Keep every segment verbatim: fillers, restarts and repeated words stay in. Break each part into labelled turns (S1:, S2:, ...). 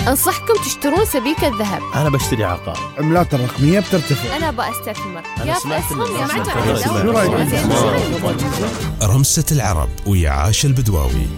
S1: أنصحكم تشترون سبيكة ذهب.
S2: أنا بشتري عقار.
S3: عملات الرقمية بترتفع.
S1: أنا بأستثمر.
S2: أنا
S1: يا
S2: سمعت
S1: أسهم يا
S3: شو رأيك؟
S4: رمسة العرب ويا عاشا البدواوي.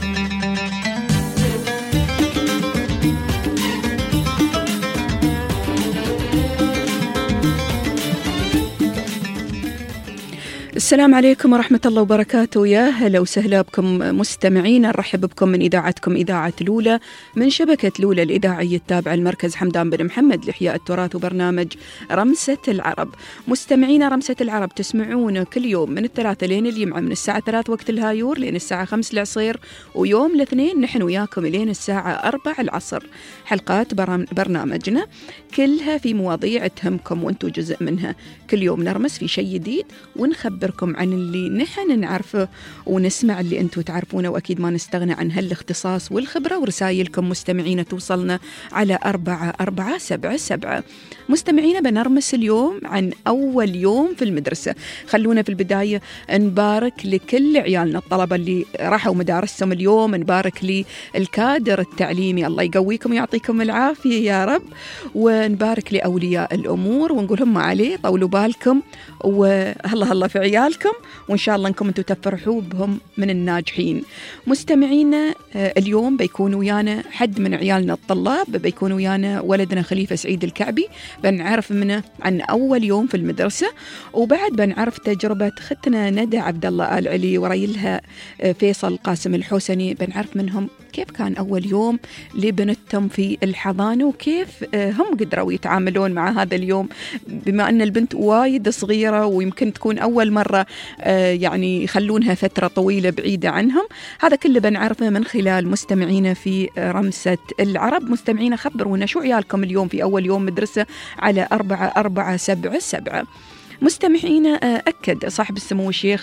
S5: السلام عليكم ورحمة الله وبركاته. يا هلا وسهلا بكم مستمعين، نرحب بكم من إذاعتكم إذاعة لولا من شبكة لولا الإذاعية التابعة المركز حمدان بن محمد لإحياء التراث وبرنامج رمسة العرب. مستمعين رمسة العرب تسمعون كل يوم من الثلاثة لين الجمعة من الساعة ثلاث وقت الهايور لين الساعة خمس العصير، ويوم الاثنين نحن وياكم لين الساعة أربع العصر. حلقات برنامجنا كلها في مواضيع تهمكم وانتم جزء منها. كل يوم نرمس في شيء جديد ونخبر عن اللي نحن نعرفه ونسمع اللي أنتم تعرفونه، وأكيد ما نستغنى عن هالاختصاص والخبرة. ورسائلكم مستمعين توصلنا على أربعة أربعة سبعة سبعة. مستمعين بنرمس اليوم عن أول يوم في المدرسة. خلونا في البداية نبارك لكل عيالنا الطلبة اللي راحوا مدارسهم اليوم، نبارك للكادر التعليمي، الله يقويكم ويعطيكم العافية يا رب، ونبارك لأولياء الأمور ونقول هم عليه طولوا بالكم وهلا هلا في عيالكم، وإن شاء الله أنكم أنتم تفرحوا بهم من الناجحين. مستمعينا اليوم بيكون ويانا حد من عيالنا الطلاب، بيكون ويانا ولدنا خليفة سعيد الكعبي، بنعرف منه عن أول يوم في المدرسة، وبعد بنعرف تجربة ختنا ندى عبد الله آل علي وريلها فيصل قاسم الحوسني، بنعرف منهم كيف كان أول يوم لبنتهم في الحضانة وكيف هم قدروا يتعاملون مع هذا اليوم، بما أن البنت وايد صغيرة ويمكن تكون أول مرة يعني يخلونها فترة طويلة بعيدة عنهم. هذا كله بنعرفه من خلال مستمعينا في رمسة العرب. مستمعينا خبرونا شو عيالكم اليوم في أول يوم مدرسة على أربعة أربعة سبعة سبعة. مستمعينا أكد صاحب السمو الشيخ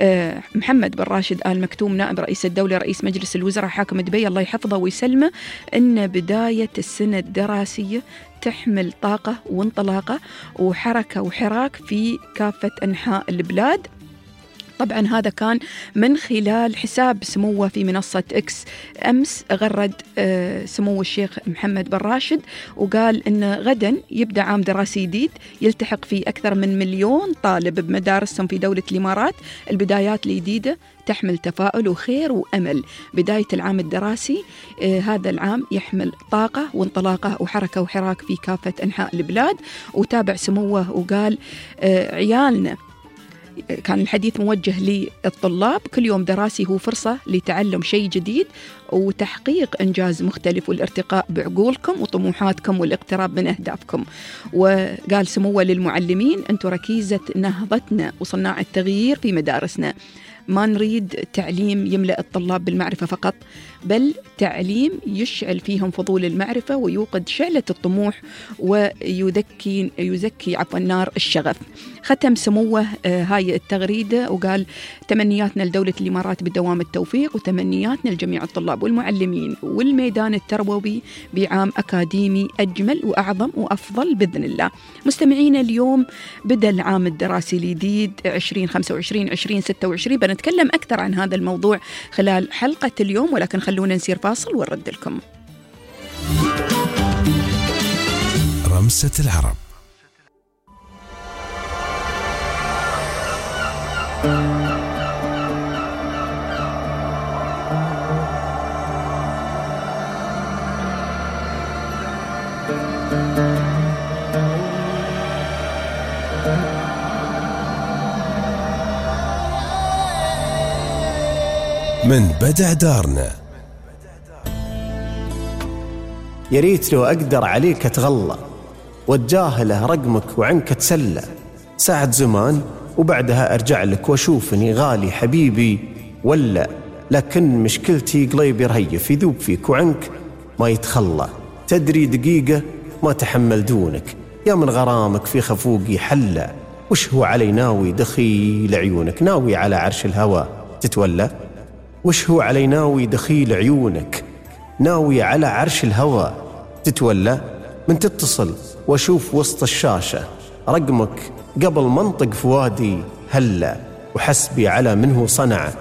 S5: محمد بن راشد آل مكتوم نائب رئيس الدولة رئيس مجلس الوزراء حاكم دبي الله يحفظه ويسلمه أن بداية السنة الدراسية تحمل طاقة وانطلاقة وحركة وحراك في كافة أنحاء البلاد. طبعا هذا كان من خلال حساب سموه في منصة إكس. أمس غرد سمو الشيخ محمد بن راشد وقال إن غدا يبدأ عام دراسي جديد يلتحق فيه أكثر من مليون طالب بمدارسهم في دولة الإمارات. البدايات الجديدة تحمل تفاؤل وخير وأمل. بداية العام الدراسي آه هذا العام يحمل طاقة وانطلاقة وحركة وحراك في كافة أنحاء البلاد. وتابع سموه وقال آه عيالنا، كان الحديث موجه للطلاب، كل يوم دراسي هو فرصة لتعلم شيء جديد وتحقيق إنجاز مختلف والارتقاء بعقولكم وطموحاتكم والاقتراب من أهدافكم. وقال سموه للمعلمين أنتم ركيزة نهضتنا وصناع التغيير في مدارسنا. ما نريد تعليم يملأ الطلاب بالمعرفة فقط، بل تعليم يشعل فيهم فضول المعرفة ويوقد شعلة الطموح ويذكي يزكي عفوا نار الشغف. ختم سموه آه هاي التغريدة وقال تمنياتنا لدولة الإمارات بالدوام التوفيق، وتمنياتنا لجميع الطلاب والمعلمين والميدان التربوي بعام أكاديمي أجمل وأعظم وأفضل بإذن الله. مستمعينا اليوم بدأ العام الدراسي الجديد عشرين خمسة وعشرين عشرين ستة وعشرين. بنتكلم أكثر عن هذا الموضوع خلال حلقة اليوم، ولكن خلونا نسير فاصل ونرد لكم.
S4: رمسة العرب. من بدع دارنا.
S6: يا ريت لو أقدر عليك أتغلى واتجاهله رقمك وعنك أتسلى، ساعة زمان وبعدها أرجع لك وأشوفني غالي حبيبي ولا، لكن مشكلتي قليبي رهيف يذوب فيك وعنك ما يتخلى. تدري دقيقة ما تحمل دونك، يا من غرامك في خفوقي حلى. وش هو علي ناوي دخيل عيونك، ناوي على عرش الهوى تتولى. وش هو علي ناوي دخيل عيونك، ناوي على عرش الهوى تتولى. من تتصل واشوف وسط الشاشة رقمك قبل منطق فؤادي هلا، وحسبي على منه صنع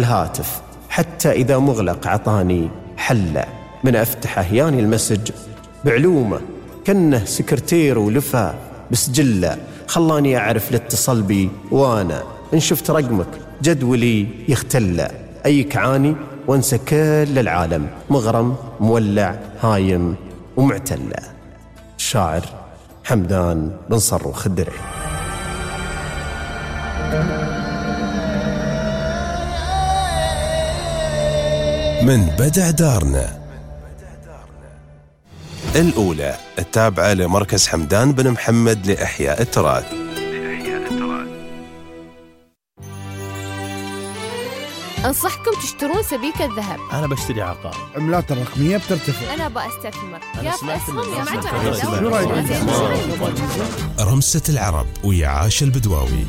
S6: هالهاتف حتى إذا مغلق عطاني حلا. من أفتحه ياني المسج بعلومه كنه سكرتير ولفا بسجله، خلاني أعرف الاتصال بي وأنا إن شفت رقمك جدولي يختل، أيك عاني وانسى كل العالم، مغرم مولع هايم ومعتلة. الشاعر حمدان بن صروخ الدرعي.
S4: من بدع دارنا الأولى التابعة لمركز حمدان بن محمد لإحياء التراث.
S1: أنصحكم تشترون سبيكة ذهب.
S2: أنا بشتري عقار.
S3: عملات الرقمية بترتفع.
S1: أنا بأستثمر.
S2: أنا
S1: يا
S2: سمعت
S1: فأسهم
S2: إن-
S1: يا
S2: سمعت
S1: معتمد.
S2: إن-
S3: شو رأيك؟
S4: رمسة العرب ويا عاش البدواوي.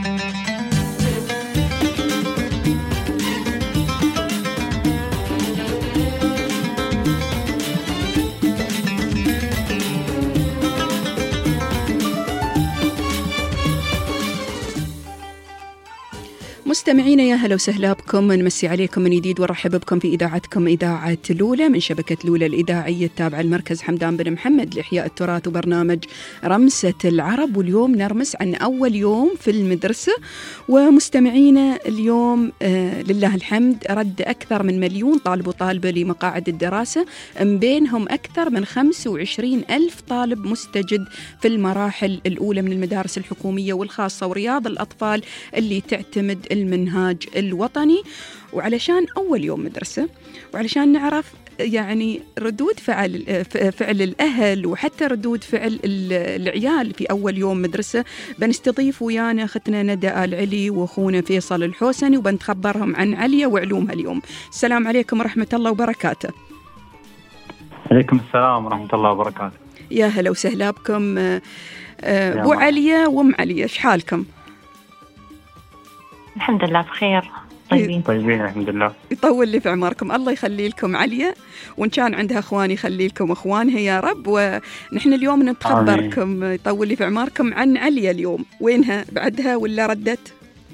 S5: مستمعينا يا هلا وسهلا بكم، نمسي عليكم من جديد ونرحب بكم في إذاعتكم إذاعة لولا من شبكة لولا الإذاعية التابعة المركز حمدان بن محمد لإحياء التراث وبرنامج رمسة العرب. واليوم نرمس عن أول يوم في المدرسة. ومستمعينا اليوم آه لله الحمد رد أكثر من مليون طالب وطالبة لمقاعد الدراسة، من بينهم أكثر من خمسة وعشرين ألف طالب مستجد في المراحل الأولى من المدارس الحكومية والخاصة ورياض الأطفال اللي تعتمد المنهاج الوطني. وعلشان أول يوم مدرسة وعلشان نعرف يعني ردود فعل فعل الأهل وحتى ردود فعل العيال في أول يوم مدرسة، بنستضيف ويانا أختنا ندى آل علي وأخونا فيصل الحوسني وبنتخبرهم عن عليا وعلومها اليوم. السلام عليكم ورحمة الله وبركاته.
S7: عليكم السلام ورحمة الله وبركاته.
S5: يا هلا وسهلا بكم أبو عليا وأم عليا، إيش حالكم؟
S8: الحمد لله بخير، طيبين
S7: طيبين الحمد لله.
S5: يطول لي في عمركم، الله يخلي لكم عليا، وإن كان عندها أخوان يخلي لكم أخوانها يا رب. ونحن اليوم نتخبركم يطول لي في عمركم عن عليا اليوم، وينها بعدها ولا ردت؟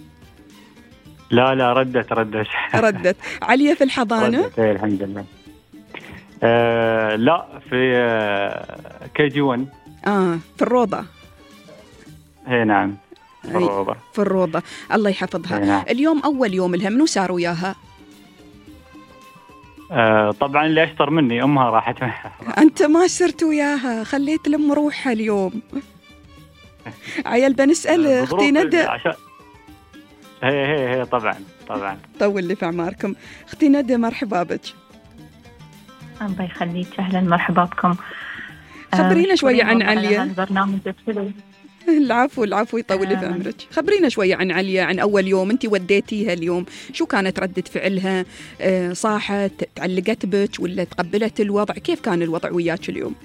S7: لا لا ردت ردت
S5: ردت. عليا في الحضانة؟
S7: ردت الحمد لله. آه لا في آه كي جي ون.
S5: آه في الروضة.
S7: هي نعم في الروضة.
S5: في الروضة، الله يحفظها.
S7: نعم.
S5: اليوم أول يوم لها، منو صار وياها؟
S7: آه طبعا اللي أشطر مني أمها راحت معها.
S5: أنت ما صرت وياها، خليت لم روحها اليوم. عيال بنسأل أختي ندى.
S7: عشان... هي هي هي طبعا طبعا.
S5: طول لي في أعماركم. أختي ندى مرحبا بك.
S8: الله يخليك، أهلا مرحبا بكم.
S5: خبرينا شوية عن عليا.
S8: البرنامج الحلو.
S5: العفو العفو يطول لي في عمرك. خبرينا شوية عن عليا، عن أول يوم أنت وديتيها اليوم، شو كانت ردة فعلها؟ آه صاحت، تعلقت بك ولا تقبلت الوضع؟ كيف كان الوضع وياك اليوم؟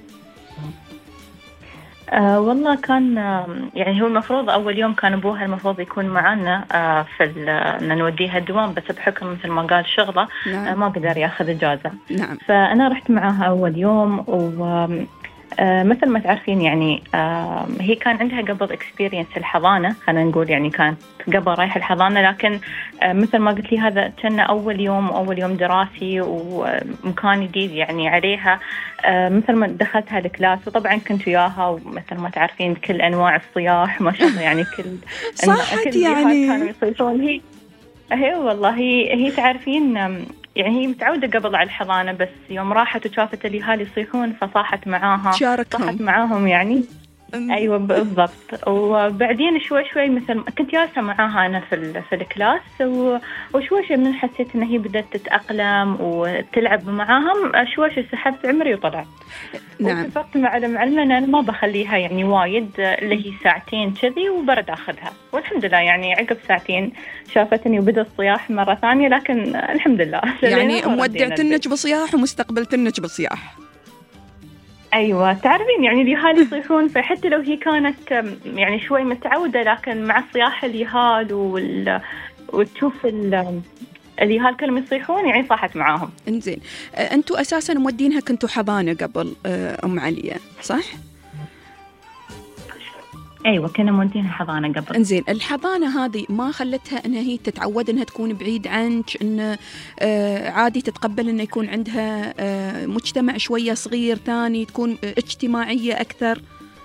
S8: آه والله كان يعني هو المفروض أول يوم كان أبوها المفروض يكون معنا آه في أن نوديها الدوام، بس بحكم مثل ما قال شغله. نعم. آه ما قدر ياخذ إجازة.
S5: نعم.
S8: فأنا رحت معاها أول يوم، و آه مثل ما تعرفين يعني آه هي كان عندها قبل اكسبيرينس الحضانة، خلينا نقول يعني كانت قبل رايحة الحضانة، لكن آه مثل ما قلت لي هذا كان أول يوم وأول يوم دراسي ومكان جديد يعني عليها. آه مثل ما دخلتها الكلاس وطبعا كنت وياها، ومثل ما تعرفين كل أنواع الصياح ما شاء الله يعني كل
S5: صحت يعني
S8: كانوا يصيحون. هي هي والله هي هي تعرفين يعني هي متعودة قبل على الحضانة، بس يوم راحت وشافت الأهالي يصيحون فصاحت معاها،
S5: شاركهم.
S8: صاحت معاهم يعني. أيوة بالضبط. وبعدين شوي شوي مثل كنت جالسة معاها أنا في في الكلاس، وشوي شوي من حسيت إن هي بدأت تتأقلم وتلعب معاهم، شوي شوي سحبت عمري وطلعت.
S5: نعم.
S8: واتفقت مع المعلمة أن أنا ما بخليها يعني وايد، اللي هي ساعتين كذي وبرد أخذها. والحمد لله يعني عقب ساعتين شافتني وبدأ الصياح مرة ثانية، لكن الحمد لله
S5: يعني مودعتنك بصياح ومستقبلتنك بصياح.
S8: أيوة تعرفين يعني اليهال يصيحون، فحتى لو هي كانت يعني شوي متعودة، لكن مع صياح اليهال وال... وتشوف ال... اليهال كانوا يصيحون يعني صاحت معاهم.
S5: إنزين، أنتوا أساساً مودينها كنتوا حضانة قبل أم عليا صح؟
S8: أيوة كنا مودينها حضانة قبل.
S5: انزين الحضانة هذه ما خلتها أنها هي تتعود أنها تكون بعيد عنك، أن آه عادي تتقبل أنه يكون عندها آه مجتمع شوية صغير ثاني، تكون اجتماعية أكثر؟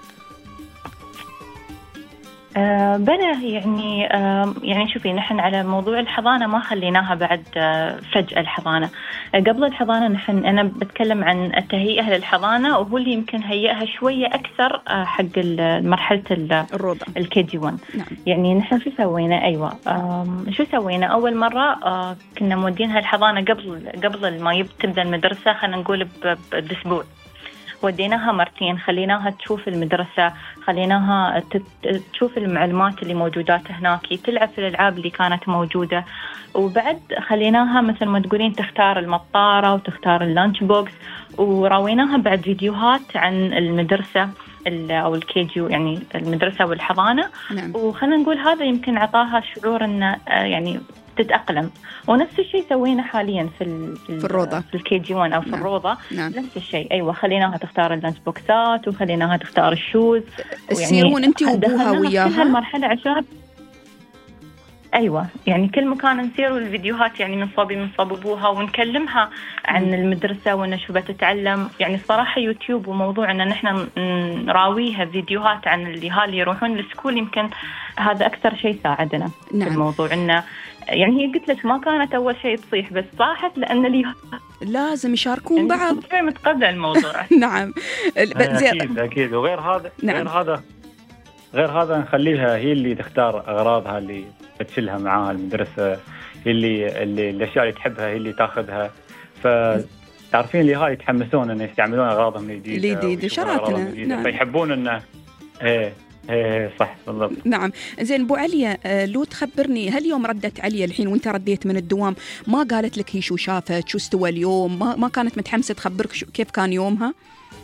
S8: آه بلى يعني آه يعني شوفي نحن على موضوع الحضانة ما خليناها بعد آه فجأة الحضانة. آه قبل الحضانة نحن أنا بتكلم عن التهيئة للحضانة، وهو اللي يمكن هيئها شوية أكثر آه حق مرحلة
S5: الروضة
S8: الكي جي واحد.
S5: نعم.
S8: يعني نحن شو سوينا؟ أيوة آه شو سوينا أول مرة آه كنا مودينها الحضانة قبل قبل ما تبدأ المدرسة، خلينا نقول بأسبوع. وديناها مرتين، خليناها تشوف المدرسة، خليناها تشوف المعلومات اللي موجودات هناك، تلعب في الألعاب اللي كانت موجودة، وبعد خليناها مثل ما تقولين تختار المطارة وتختار اللانش بوكس، وراويناها بعد فيديوهات عن المدرسة أو الكيجي يعني المدرسة والحضانة.
S5: نعم.
S8: وخلنا نقول هذا يمكن عطاها شعور إنه يعني تتأقلم. ونفس الشيء سوينا حاليا في
S5: في الروضة
S8: في الكي جي واحد أو في
S5: نعم.
S8: الروضة.
S5: نعم.
S8: نفس الشيء. أيوة خليناها تختار اللانش بوكسات وخليناها تختار الشوز.
S5: تسيرون أنت وأبوها وياها
S8: في هالمرحلة عشان أيوة يعني كل مكان نسير والفيديوهات يعني من صوبي من صوب أبوها، ونكلمها عن م. المدرسة وإن شو بتتعلم. يعني الصراحة يوتيوب وموضوع إن نحن نراويها فيديوهات عن اللي هالي يروحون للسكول، يمكن هذا أكثر شيء ساعدنا.
S5: نعم.
S8: في الموضوع إنه يعني هي قلت لك ما كانت أول شيء تصيح، بس صاحت لأن لي
S5: لازم يشاركون
S8: يعني
S5: بعض.
S8: شوي متقبلة الموضوع.
S5: نعم.
S7: أكيد أكيد. وغير هذا
S5: نعم.
S7: غير هذا غير هذا نخليها هي اللي تختار أغراضها اللي بتشيلها معاها المدرسة، هي اللي, اللي الأشياء اللي تحبها هي اللي تاخذها. فتعرفين اللي هاي يتحمسون إنه يستعملون أغراضهم الجديدة
S5: الجديدة شراتنا.
S7: نعم. فيحبون إنه إيه إيه صح بالضبط.
S5: نعم. زين أبو عليا، لو تخبرني هل يوم ردت عليا الحين وانت رديت من الدوام ما قالت لك هي شو شافت شو استوى اليوم؟ ما, ما كانت متحمسة تخبرك كيف كان يومها؟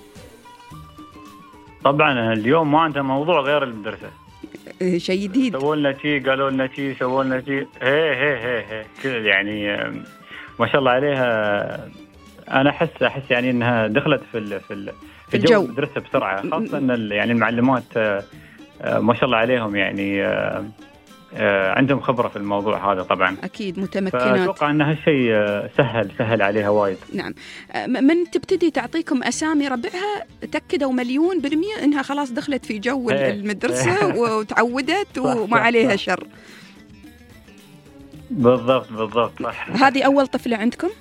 S7: طبعا اليوم ما عندها موضوع غير المدرسة.
S5: شيء جديد.
S7: سووا لنا شيء قالوا لنا شيء سووا لنا شيء هي هي هي هي كل يعني ما شاء الله عليها. أنا أحس أحس يعني إنها دخلت في ال في ال في جو المدرسة بسرعة، خاصة إن يعني المعلمات ما شاء الله عليهم يعني عندهم خبرة في الموضوع هذا طبعا.
S5: أكيد متمكنات.
S7: فأتوقع أن هالشيء سهل سهل عليها وايد.
S5: نعم. من تبتدي تعطيكم أسامي ربعها تأكدوا مليون بالمية إنها خلاص دخلت في جو المدرسة وتعودت وما عليها شر.
S7: بالضبط بالضبط صح.
S5: هذه أول طفلة عندكم؟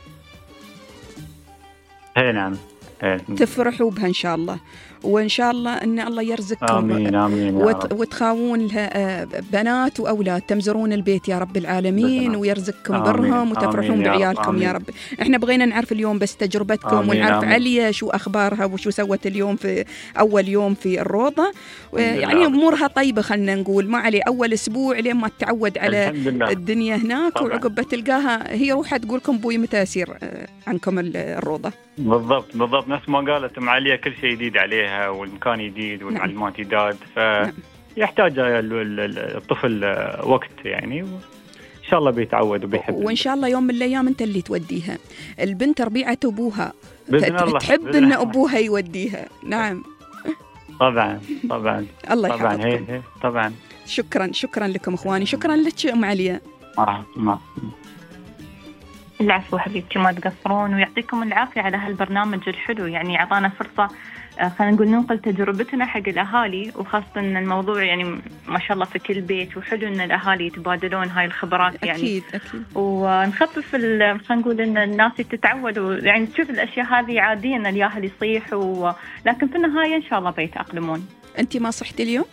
S7: هي نعم.
S5: تفرحوا بها إن شاء الله، وإن شاء الله أن الله يرزقكم.
S7: آمين آمين
S5: وت... وتخاوون لها بنات وأولاد تمزرون البيت يا رب العالمين، ويرزقكم برهم وتفرحون بعيالكم يا رب. إحنا بغينا نعرف اليوم بس تجربتكم آمين ونعرف آمين. عليا شو أخبارها وشو سوت اليوم في أول يوم في الروضة. يعني أمورها طيبة خلنا نقول، ما عليه أول أسبوع لين ما تتعود على الدنيا هناك طبعا. وعقب بتلقاها هي روحها تقولكم بوي متى أسير عنكم الروضة.
S7: بالضبط بالضبط نفس ما قالت أم عليا، كل شيء جديد عليها والمكان جديد والمعلومات جداد، فيحتاج الطفل وقت يعني، وإن شاء الله بيتعود وبيحب.
S5: وإن شاء الله يوم من الأيام أنت اللي توديها. البنت ربيعة أبوها تحب أن أبوها يوديها. نعم
S7: طبعا طبعا
S5: الله
S7: طبعا
S5: يحفظكم.
S7: هي طبعا.
S5: شكرا شكرا لكم إخواني، شكرا لك أم عليا.
S7: آه ما
S8: العفو حبيبتي، ما تقصرون، ويعطيكم العافية على هالبرنامج الحلو. يعني عطانا فرصة خلينا نقول ننقل تجربتنا حق الأهالي، وخاصة أن الموضوع يعني ما شاء الله في كل بيت، وحلو أن الأهالي يتبادلون هاي الخبرات يعني.
S5: أكيد أكيد.
S8: ونخفف خلينا نقول أن الناس تتعودوا يعني تشوف الأشياء هذه عادية أن الياهل يصيح و... لكن في النهاية إن شاء الله بيتأقلمون.
S5: أنت ما صحتي اليوم؟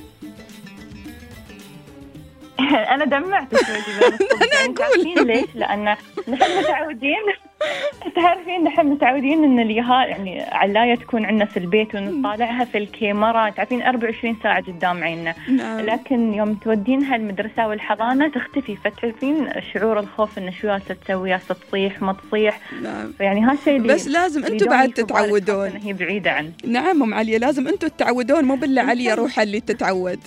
S8: أنا دمعت شوي.
S5: أنا أقول
S8: ليش؟ لأن نحن متعودين تعرفين نحن متعودين إن اليها يعني علاية تكون عندنا في البيت ونطالعها في الكاميرا، تعرفين أربعة وعشرين ساعة قدام عيننا. لكن يوم تودينها المدرسة والحضانة تختفي، فتعرفين شعور الخوف إن شو جالسة تسوي، جالسة تصيح ما تصيح. يعني هالشيء
S5: بس لازم أنتوا بعد تتعودون.
S8: هي بعيدة عن.
S5: نعم أم عليا، لازم أنتوا تتعودون، مو بالله عليا روحها اللي تتعود.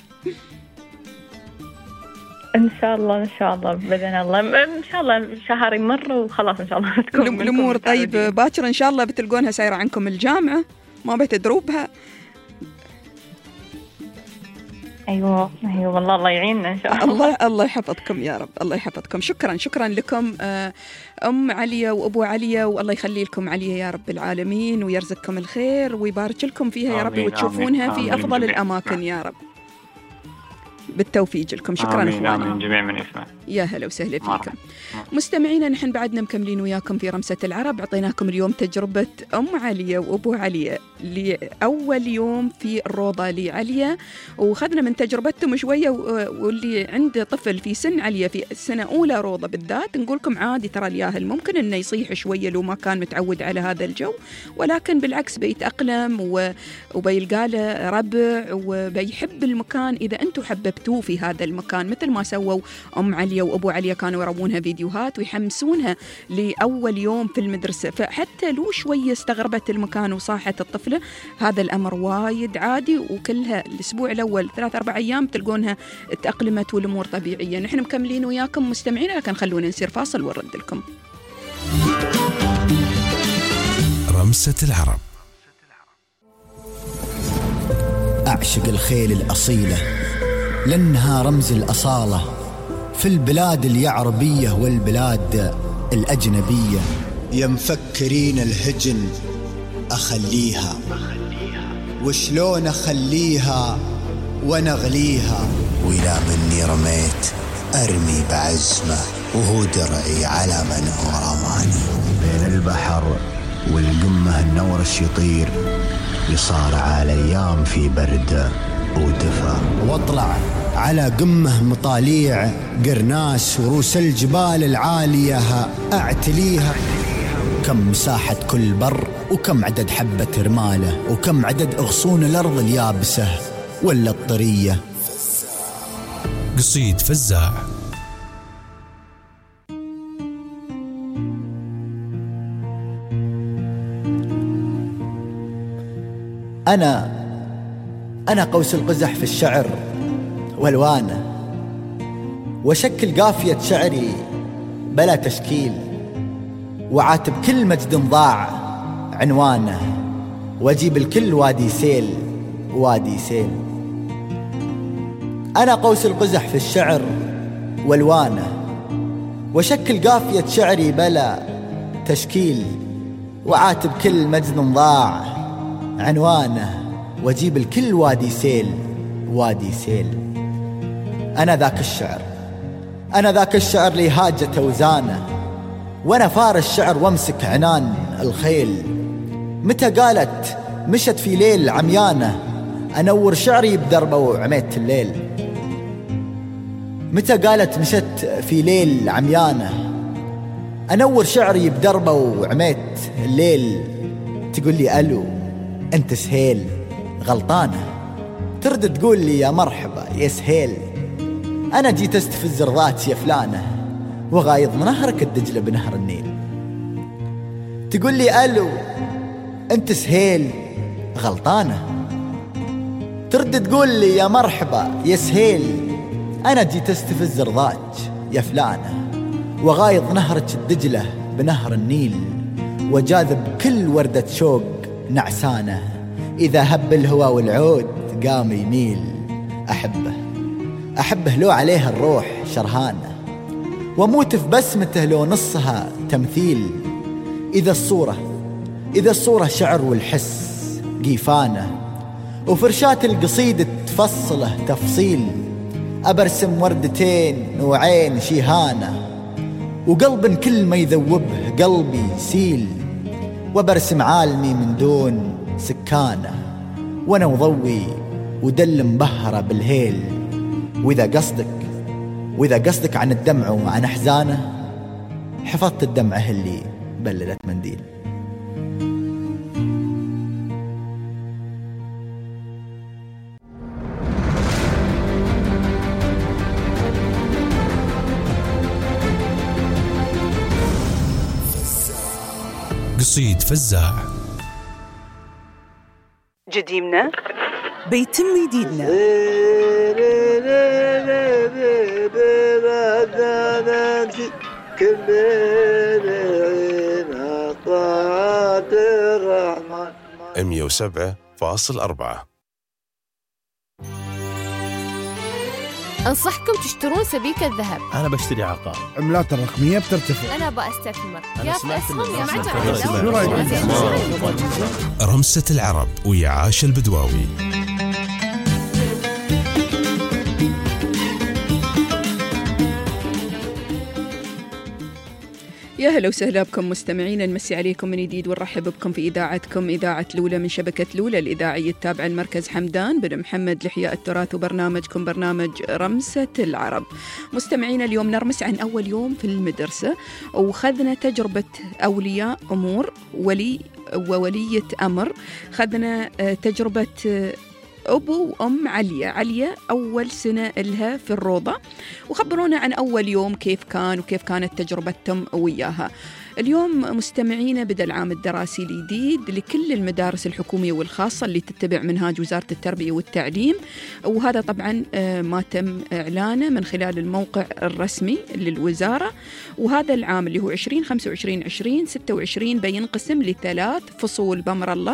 S8: إن شاء الله إن شاء الله بإذن الله، إن شاء الله شهر يمر وخلاص إن شاء الله تكون
S5: الأمور طيب. باكر إن شاء الله بتلقونها سايرة عنكم الجامعة، ما بتدروبها.
S8: أيوة أيوة والله الله يعيننا إن شاء الله.
S5: الله الله يحفظكم يا رب، الله يحفظكم. شكرا شكرا لكم أم عليا وأبو عليا، والله يخلي لكم عليا يا رب العالمين، ويرزقكم الخير ويبارك لكم فيها يا رب، وتشوفونها في أفضل الأماكن يا رب. بالتوفيق لكم. شكرا
S7: آمين آمين جميع من يسمع.
S5: يا هلا وسهلا فيكم. مستمعينا نحن بعدنا مكملين وياكم في رمسة العرب. عطيناكم اليوم تجربة أم عليا وأبو عليا لأول يوم في الروضة لعليا، وخذنا من تجربتهم شوية، واللي عنده طفل في سن عليا في السنة أولى روضة بالذات نقولكم عادي ترى الياهل ممكن إنه يصيح شوية لو ما كان متعود على هذا الجو، ولكن بالعكس بيتأقلم وبيلقى له ربع وبيحب المكان إذا أنتم حببتوه في هذا المكان، مثل ما سووا أم عليا وأبو عليا كانوا يروونها فيديوهات ويحمسونها لأول يوم في المدرسة، فحتى لو شوية استغربت المكان وصاحت الطفلة هذا الأمر وايد عادي، وكلها الأسبوع الأول ثلاث أربع أيام تلقونها تأقلمت والأمور طبيعية. نحن مكملين وياكم مستمعين، لكن خلونا نسير فاصل ونرد لكم.
S2: رمسة العرب.
S9: أعشق الخيل الأصيلة لأنها رمز الأصالة في البلاد اليعربية والبلاد الأجنبية.
S10: يا مفكرين الهجن أخليها، وشلون أخليها ونغليها،
S9: وإلى مني رميت أرمي بعزمة وهو درعي على من هو رماني.
S10: بين البحر والقمة النورش يطير، يصارع الأيام في برد ودفا،
S9: واطلع على قمة مطاليع قرناس وروس الجبال العالية أعتليها. كم مساحة كل بر، وكم عدد حبة رمالة، وكم عدد أغصون الأرض اليابسة ولا الطرية.
S2: قصيد فزاع.
S9: أنا أنا قوس القزح في الشعر والوانه، وشكل قافية شعري بلا تشكيل، وعاتب كل مجد ضاع عنوانه، واجيب الكل وادي سيل وادي سيل. أنا قوس القزح في الشعر والوانه، وشكل قافية شعري بلا تشكيل، وعاتب كل مجد ضاع عنوانه، واجيب الكل وادي سيل وادي سيل. أنا ذاك الشعر أنا ذاك الشعر لي هاجة وزانه، وأنا فار الشعر وامسك عنان الخيل. متى قالت مشت في ليل عميانه، أنور شعري بدربه وعميت الليل. متى قالت مشت في ليل عميانه، أنور شعري بدربه وعميت الليل. تقول لي ألو أنت سهيل، غلطانة. ترد تقول لي يا مرحبا يا سهيل، أنا جيت استفز رضاتي يا فلانة، وغايض منهرك الدجلة بنهر النيل. تقول لي ألو أنت سهيل، غلطانة. ترد تقول لي يا مرحبا يا سهيل، أنا جيت استفز رضاك يا فلانة، وغايض نهرك الدجلة بنهر النيل، وجاذب كل وردة شوق نعسانة. إذا هب الهوى والعود قام يميل، أحبه أحبه لو عليها الروح شرهانة، وموت في بسمته لو نصها تمثيل. إذا الصورة إذا الصورة شعر والحس قيفانة، وفرشات القصيدة تفصله تفصيل. أبرسم وردتين نوعين شيهانة، وقلب كل ما يذوبه قلبي سيل. وبرسم عالمي من دون سكانة، وانا وضوي ودل مبهرة بالهيل. واذا قصدك واذا قصدك عن الدمع وعن احزانه، حفظت الدمعة اللي بللت منديل.
S2: قصيد فزاع.
S5: جديمنا
S11: بيتم جديدنا.
S4: مية وسبعة فاصل أربعة.
S1: أنصحكم تشترون سبيكة ذهب.
S12: أنا بشتري عقار.
S3: عملات الرقمية بترتفع.
S1: أنا بأستثمر.
S12: أنا
S1: يا
S12: سمعت
S1: أسهم
S12: إن
S1: يا
S12: الأسهم
S1: معجم.
S2: رمسة العرب ويا عاش البدواوي.
S5: يا هلا وسهلا بكم مستمعين، نمسي عليكم من جديد ونرحب بكم في إذاعتكم إذاعة لولا من شبكة لولا الإذاعية التابعة لمركز حمدان بن محمد لإحياء التراث، وبرنامجكم برنامج رمسة العرب. مستمعين اليوم نرمس عن أول يوم في المدرسة، وخذنا تجربة أولياء أمور ولي وولية أمر. خذنا تجربة أبو وأم عليا عليا أول سنة لها في الروضة، وخبرونا عن أول يوم كيف كان وكيف كانت تجربتهم وياها. اليوم مستمعين بدأ العام الدراسي الجديد لكل المدارس الحكومية والخاصة اللي تتبع منهاج وزارة التربية والتعليم، وهذا طبعا ما تم إعلانه من خلال الموقع الرسمي للوزارة. وهذا العام اللي هو عشرين خمسة وعشرين عشرين ستة وعشرين بينقسم لثلاث فصول بأمر الله.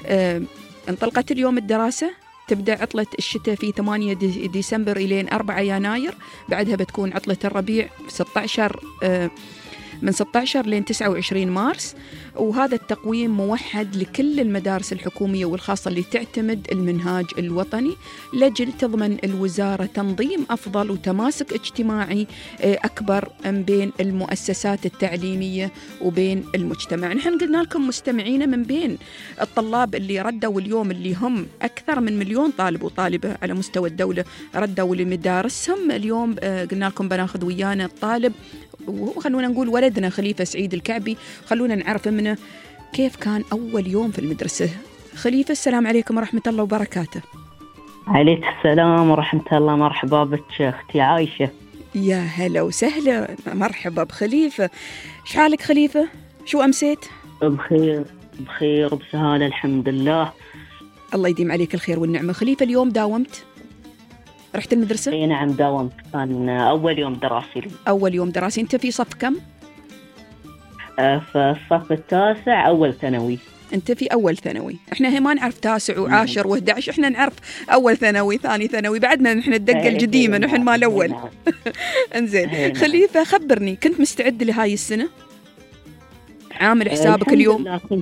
S5: انطلقت اليوم الدراسة، تبدأ عطلة الشتاء في ثمانية ديسمبر إلى أربعة يناير، بعدها بتكون عطلة الربيع ستة عشر من ستة عشر لين تسعة وعشرين مارس. وهذا التقويم موحد لكل المدارس الحكومية والخاصة اللي تعتمد المنهاج الوطني، لجل تضمن الوزارة تنظيم أفضل وتماسك اجتماعي أكبر بين المؤسسات التعليمية وبين المجتمع. نحن قلنا لكم مستمعين من بين الطلاب اللي ردوا اليوم، اللي هم أكثر من مليون طالب وطالبة على مستوى الدولة ردوا لمدارسهم. اليوم قلنا لكم بناخذ ويانا الطالب، وخلونا نقول ولدنا خليفة سعيد الكعبي، خلونا نعرف منه كيف كان أول يوم في المدرسة. خليفة، السلام عليكم ورحمة الله وبركاته.
S13: عليك السلام ورحمة الله. مرحبا بك أختي عايشة.
S5: يا هلا وسهلا، مرحبا بخليفة. شحالك خليفة؟ شو أمسيت؟
S13: بخير بخير بسهالة الحمد لله.
S5: الله يديم عليك الخير والنعمة. خليفة، اليوم داومت؟ رحت المدرسة؟
S13: اي نعم داومت، كان أول يوم دراسي لي.
S5: أول يوم دراسي. أنت في صف كم؟
S13: آه في الصف التاسع أول ثانوي.
S5: أنت في أول ثانوي. إحنا هي ما نعرف تاسع وعاشر وإحدى عشر، إحنا نعرف أول ثانوي ثاني ثانوي، بعدنا نحن الدقة القديمة، نحن ما الأول. انزين خليفة، خبرني، كنت مستعد لهاي السنة؟ عامل حسابك اليوم؟
S13: كنت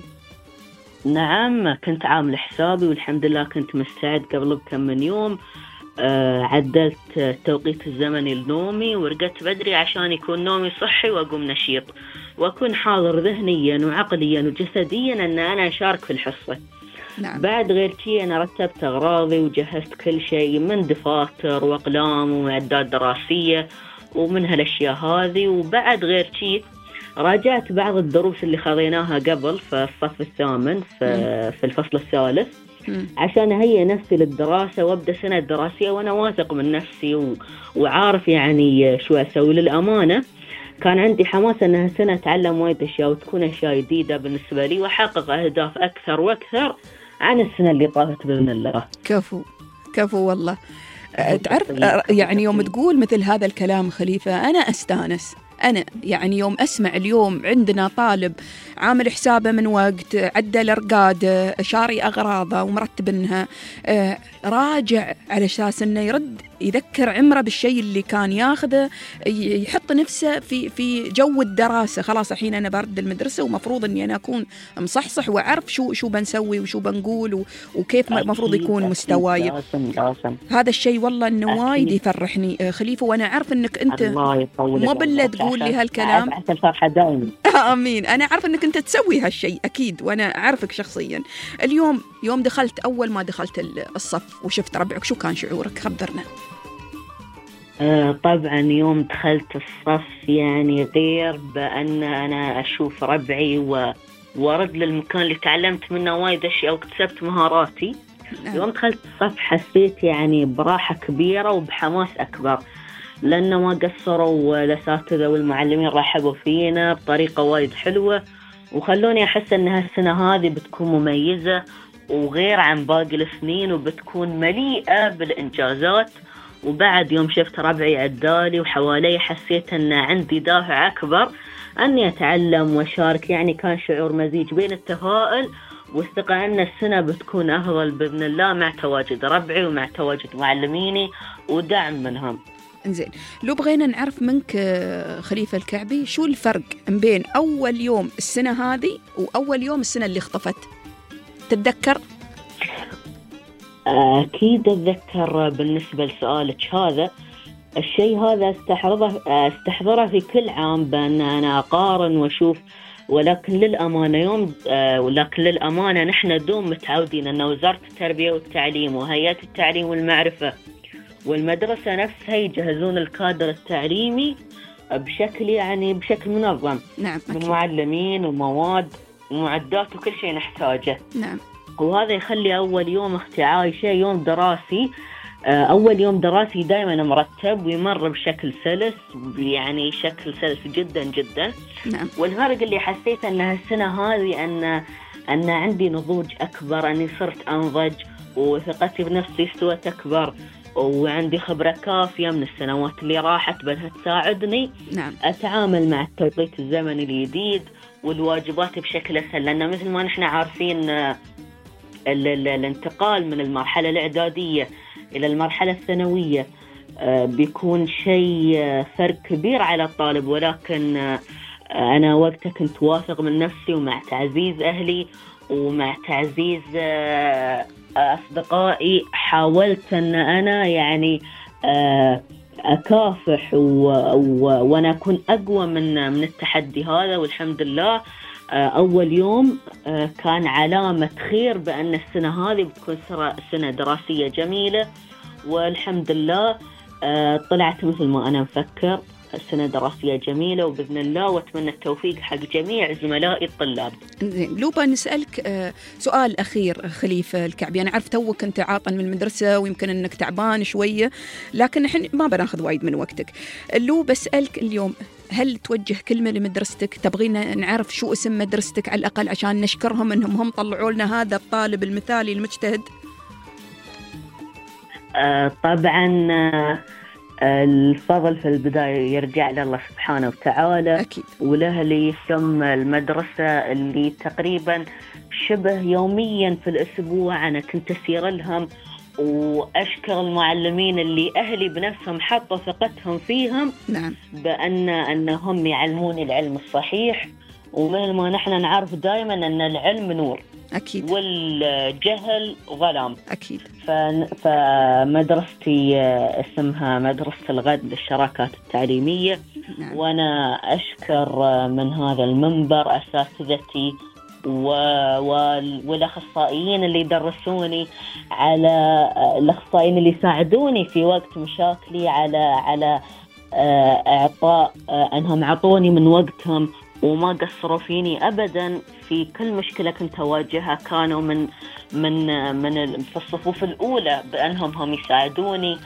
S13: نعم كنت عامل حسابي والحمد لله كنت مستعد قبل بكم من يوم. آه عدلت التوقيت الزمني لنومي ورقدت بدري عشان يكون نومي صحي وأقوم نشيط وأكون حاضر ذهنيا وعقليا وجسديا أن أنا أشارك في الحصة.
S5: نعم.
S13: بعد غير شيء أنا رتبت أغراضي وجهزت كل شيء من دفاتر وأقلام ومعدات دراسية ومن هالأشياء هذه. وبعد غير شيء راجعت بعض الدروس اللي خذيناها قبل في الصف الثامن في, في الفصل الثالث عشان أهيئ نفسي للدراسة وأبدأ سنة دراسية وأنا واثق من نفسي و... وعارف يعني شو أسوي. للأمانة كان عندي حماس أنها سنة أتعلم وايد أشياء وتكون أشياء جديدة بالنسبة لي وأحقق أهداف أكثر وأكثر عن السنة اللي طافت بإذن الله.
S5: كفو كفو والله. تعرف يعني يوم تقول مثل هذا الكلام خليفة أنا أستانس. أنا يعني يوم أسمع اليوم عندنا طالب عامل حسابه من وقت، عدل أرقاده، شاري أغراضه ومرتبنها، آه راجع على أساس إنه يرد يذكر عمره بالشيء اللي كان ياخذه، يحط نفسه في في جو الدراسة. خلاص الحين أنا برد المدرسة ومفروض إني أنا أكون مصحصح وأعرف شو شو بنسوي وشو بنقول وكيف مفروض يكون مستواي. هذا الشيء والله إنه وايد يفرحني خليفة، وأنا أعرف إنك أنت ما بلا تقول لي هالكلام.
S13: الفرحة دائما.
S5: آمين. أنا أعرف إنك أنت تسوي هالشيء أكيد، وأنا أعرفك شخصيا. اليوم يوم دخلت أول ما دخلت الصف وشفت ربعك، شو كان شعورك؟ خبرنا.
S13: آه طبعا يوم دخلت الصف يعني غير بأن أنا أشوف ربعي و... وأرد للمكان اللي تعلمت منه وايد أشياء واكتسبت مهاراتي. نعم. يوم دخلت الصف حسيت يعني براحة كبيرة وبحماس أكبر، لأنه ما قصروا الأساتذة والمعلمين رحبوا فينا بطريقة وايد حلوة وخلوني أحس أن هالسنة هذه بتكون مميزة وغير عن باقي السنين وبتكون مليئة بالإنجازات. وبعد يوم شفت ربعي عدالي وحوالي حسيت أن عندي دافع أكبر أني أتعلم وأشارك، يعني كان شعور مزيج بين التفاؤل والثقة أن السنة بتكون أفضل بإذن الله مع تواجد ربعي ومع تواجد معلميني ودعم منهم.
S5: إنزين، لو بغينا نعرف منك خليفة الكعبي شو الفرق بين أول يوم السنة هذه وأول يوم السنة اللي اختفت؟ تتذكر؟
S13: أكيد أتذكر. بالنسبة لسؤالك هذا الشيء هذا استحضره استحضره في كل عام بأن أنا أقارن وأشوف، ولكن للأمانة يوم ولكن للأمانة نحن دوم متعودين أن وزارة التربية والتعليم وهيئة التعليم والمعرفة والمدرسة نفسها يجهزون الكادر التعليمي بشكل يعني بشكل منظم.
S5: نعم.
S13: من معلمين ومواد ومعدات وكل شيء نحتاجه.
S5: نعم.
S13: وهذا يخلي أول يوم أختي عايشة يوم دراسي، أول يوم دراسي دائما مرتب ويمر بشكل سلس، يعني شكل سلس جدا جدا.
S5: نعم.
S13: والفرق اللي حسيت أن السنة هذه أن أن عندي نضوج أكبر، أني صرت أنضج وثقتي بنفسي استوت أكبر، وعندي خبرة كافية من السنوات اللي راحت بدها تساعدني.
S5: نعم.
S13: أتعامل مع التوقيت الزمني الجديد والواجبات بشكل أسهل، لأن مثل ما نحن عارفين الانتقال من المرحلة الإعدادية إلى المرحلة الثانوية بيكون شيء فرق كبير على الطالب، ولكن أنا وقتها كنت واثق من نفسي ومع تعزيز أهلي ومع تعزيز أصدقائي حاولت أن أنا يعني أكافح وأنا أكون أقوى من من التحدي هذا. والحمد لله أول يوم كان علامة خير بأن السنة هذه بتكون سنة دراسية جميلة، والحمد لله طلعت مثل ما أنا مفكر سنة دراسية جميلة وبإذن الله، وأتمنى التوفيق حق جميع زملائي الطلاب.
S5: زين، لو بنسألك سؤال أخير خليفة الكعبي، أنا عارف توك أنت عاطل من المدرسة ويمكن أنك تعبان شوية، لكن نحن ما بناخذ وايد من وقتك. لو بسألك اليوم، هل توجه كلمة لمدرستك؟ تبغينا نعرف شو اسم مدرستك على الأقل عشان نشكرهم أنهم هم طلعوا لنا هذا الطالب المثالي المجتهد؟
S13: آه طبعا آه الفضل في البداية يرجع لله سبحانه وتعالى.
S5: أكيد.
S13: وله اللي يسم المدرسة اللي تقريبا شبه يوميا في الأسبوع أنا كنت أسير لهم، وأشكر المعلمين اللي أهلي بنفسهم حطوا ثقتهم فيهم.
S5: نعم.
S13: بأن أنهم يعلموني العلم الصحيح، ومثل ما نحن نعرف دائما أن العلم نور.
S5: أكيد.
S13: والجهل ظلام.
S5: أكيد.
S13: فمدرستي اسمها مدرسة الغد للشراكات التعليمية.
S5: نعم.
S13: وأنا أشكر من هذا المنبر أساتذتي والأخصائيين اللي درسوني، على الأخصائيين اللي ساعدوني في وقت مشاكلي، على على إعطاء أنهم عطوني من وقتهم وما قصروا فيني أبدا في كل مشكلة كنت أواجهها. كانوا من من من في الصفوف الأولى بأنهم هم يساعدوني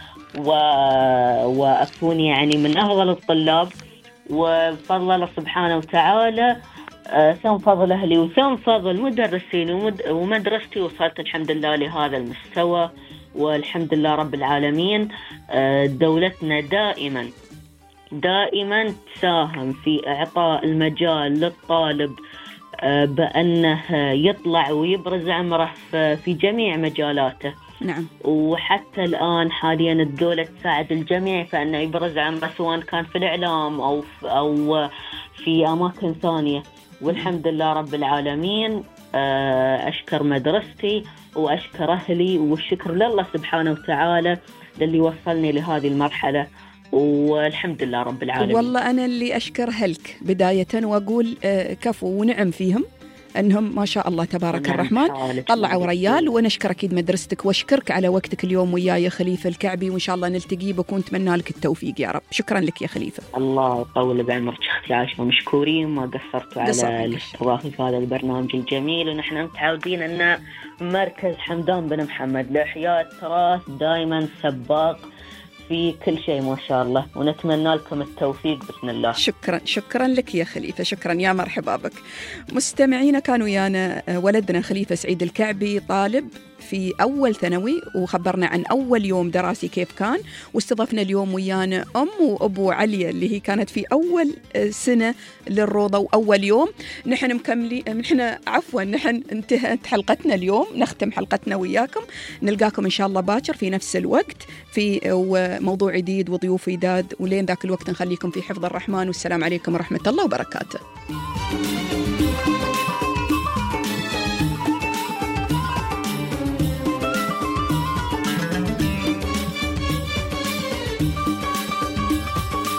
S13: وأكون يعني من أفضل الطلاب، وبفضل الله سبحانه وتعالى ثم فضل أهلي وثم فضل مدرسين ومدرستي وصلت الحمد لله لهذا المستوى، والحمد لله رب العالمين. دولتنا دائما دائما تساهم في إعطاء المجال للطالب بأنه يطلع ويبرز عمره في جميع مجالاته.
S5: نعم.
S13: وحتى الآن حاليا الدولة تساعد الجميع فأنه يبرز عمره، سواء كان في الإعلام أو أو في أماكن ثانية، والحمد لله رب العالمين. أشكر مدرستي وأشكر أهلي، والشكر لله سبحانه وتعالى للي وصلني لهذه المرحلة، والحمد لله رب العالمين.
S5: والله أنا اللي أشكر هلك بداية وأقول كفو ونعم فيهم أنهم ما شاء الله تبارك الرحمن طلعوا ريال. ونشكر أكيد مدرستك واشكرك على وقتك اليوم وياي يا خليفة الكعبي، وإن شاء الله نلتقي بك ونتمنى لك التوفيق يا رب. شكرا لك يا خليفة.
S13: الله يطول بعمرك أختي عائشة، ومشكورين ما قصرتوا على الاستضافة في هذا البرنامج الجميل. ونحن متعودين أن مركز حمدان بن محمد لإحياء التراث دائما سباق في كل شيء ما شاء الله، ونتمنى لكم التوفيق بإذن الله.
S5: شكرا شكرا لك يا خليفة، شكرا يا مرحبا بك. مستمعينا، كانوا ويانا ولدنا خليفة سعيد الكعبي، طالب في أول ثانوي، وخبرنا عن أول يوم دراسي كيف كان. واستضفنا اليوم ويانا أم وأبو عليا اللي هي كانت في أول سنة للروضة وأول يوم. نحن مكملين، نحن عفوا نحن انتهت حلقتنا اليوم، نختم حلقتنا وياكم. نلقاكم إن شاء الله باكر في نفس الوقت في موضوع جديد وضيوف جداد، ولين ذاك الوقت نخليكم في حفظ الرحمن، والسلام عليكم ورحمة الله وبركاته.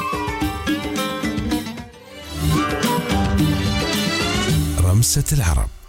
S2: رمسة العرب.